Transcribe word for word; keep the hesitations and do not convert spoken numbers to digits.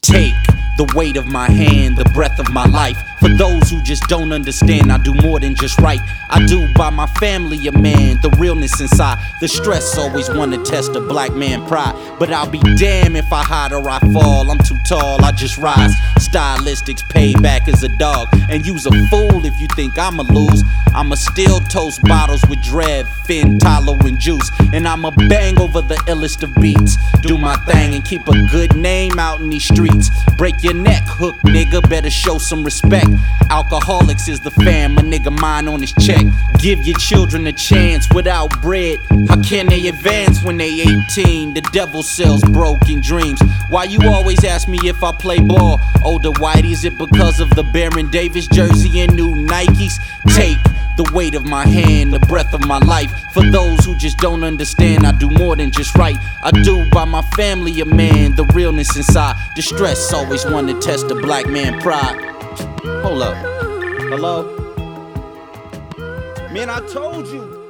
Take the weight of my hand, the breath of my life. For those who just don't understand, I do more than just write. I do by my family a man, the realness inside. The stress always wanna test a black man pride. But I'll be damned if I hide or I fall. I'm too tall, I just rise. Stylistics payback as a dog. And you's a fool if you think I'ma lose. I'ma still toast bottles with Dread, Finn, Talo, and Juice. And I'ma bang over the illest of beats. Do my thing and keep a good name out in these streets. Break your neck, hook nigga, better show some respect. Alcoholics is the fam, a nigga mine on his check. Give your children a chance without bread. How can they advance when they eighteen? The devil sells broken dreams. Why you always ask me if I play ball? Older whitey, is it because of the Baron Davis jersey and new Nikes? Take the weight of my hand, the breath of my life. For those who just don't understand, I do more than just write. I do by my family a man, the realness inside. The stress always wanna test a black man pride. Hold up. Hello? Man, I told you.